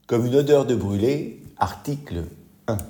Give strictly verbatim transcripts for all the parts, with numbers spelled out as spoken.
comme une odeur de brûlé, article un.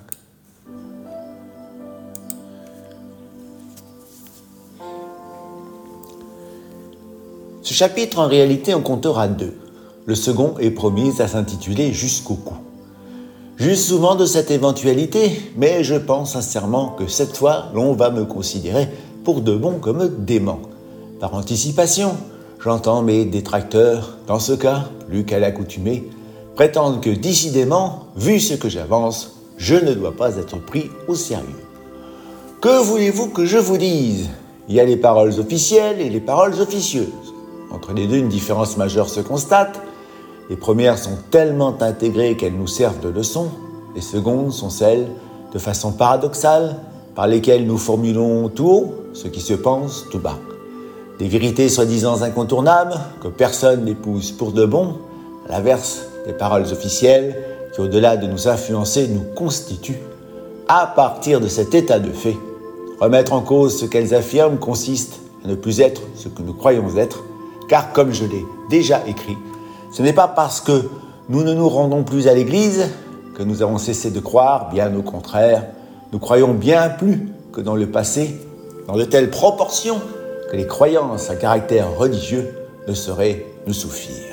Ce chapitre, en réalité, en comptera deux. Le second est promis à s'intituler « Jusqu'au cou ». J'use souvent de cette éventualité, mais je pense sincèrement que cette fois, l'on va me considérer pour de bon comme dément. Par anticipation, j'entends mes détracteurs, dans ce cas, plus qu'à l'accoutumée, prétendent que décidément, vu ce que j'avance, je ne dois pas être pris au sérieux. Que voulez-vous que je vous dise ? Il y a les paroles officielles et les paroles officieuses. Entre les deux, une différence majeure se constate. Les premières sont tellement intégrées qu'elles nous servent de leçon. Les secondes sont celles, de façon paradoxale, par lesquelles nous formulons tout haut ce qui se pense tout bas. Des vérités soi-disant incontournables que personne n'épouse pour de bon, à l'inverse des paroles officielles qui, au-delà de nous influencer, nous constituent. À partir de cet état de fait, remettre en cause ce qu'elles affirment consiste à ne plus être ce que nous croyons être, car comme je l'ai déjà écrit, ce n'est pas parce que nous ne nous rendons plus à l'église que nous avons cessé de croire, bien au contraire, nous croyons bien plus que dans le passé, dans de telles proportions que les croyances à caractère religieux ne sauraient nous suffire.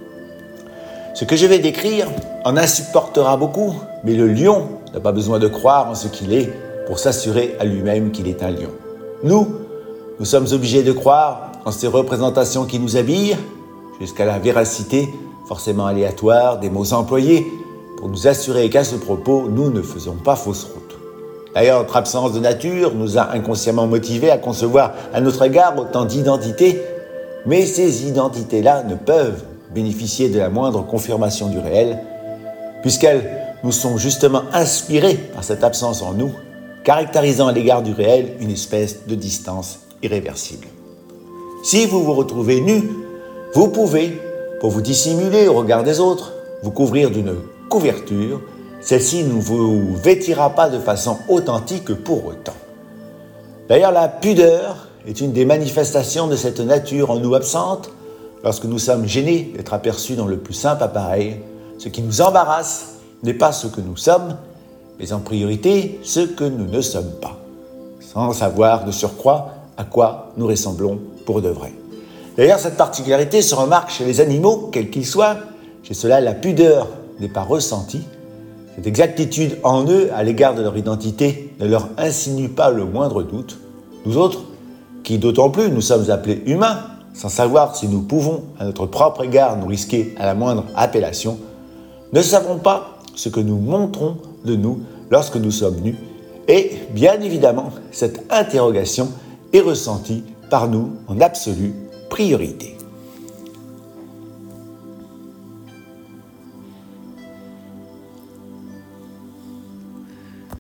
Ce que je vais décrire en insupportera beaucoup, mais le lion n'a pas besoin de croire en ce qu'il est pour s'assurer à lui-même qu'il est un lion. Nous, nous sommes obligés de croire en ces représentations qui nous habillent, jusqu'à la véracité forcément aléatoire des mots employés, pour nous assurer qu'à ce propos, nous ne faisons pas fausse route. D'ailleurs, notre absence de nature nous a inconsciemment motivés à concevoir à notre égard autant d'identités, mais ces identités-là ne peuvent bénéficier de la moindre confirmation du réel, puisqu'elles nous sont justement inspirées par cette absence en nous, caractérisant à l'égard du réel une espèce de distance irréversible. Si vous vous retrouvez nu, vous pouvez, pour vous dissimuler au regard des autres, vous couvrir d'une couverture. Celle-ci ne vous vêtira pas de façon authentique pour autant. D'ailleurs, la pudeur est une des manifestations de cette nature en nous absente lorsque nous sommes gênés d'être aperçus dans le plus simple appareil. Ce qui nous embarrasse n'est pas ce que nous sommes, mais en priorité ce que nous ne sommes pas, sans savoir de surcroît à quoi nous ressemblons pour de vrai. D'ailleurs, cette particularité se remarque chez les animaux, quels qu'ils soient. Chez ceux-là, la pudeur n'est pas ressentie. Cette exactitude en eux, à l'égard de leur identité, ne leur insinue pas le moindre doute. Nous autres, qui d'autant plus nous sommes appelés humains, sans savoir si nous pouvons, à notre propre égard, nous risquer à la moindre appellation, ne savons pas ce que nous montrons de nous lorsque nous sommes nus. Et, bien évidemment, cette interrogation est ressentie par nous en absolue priorité.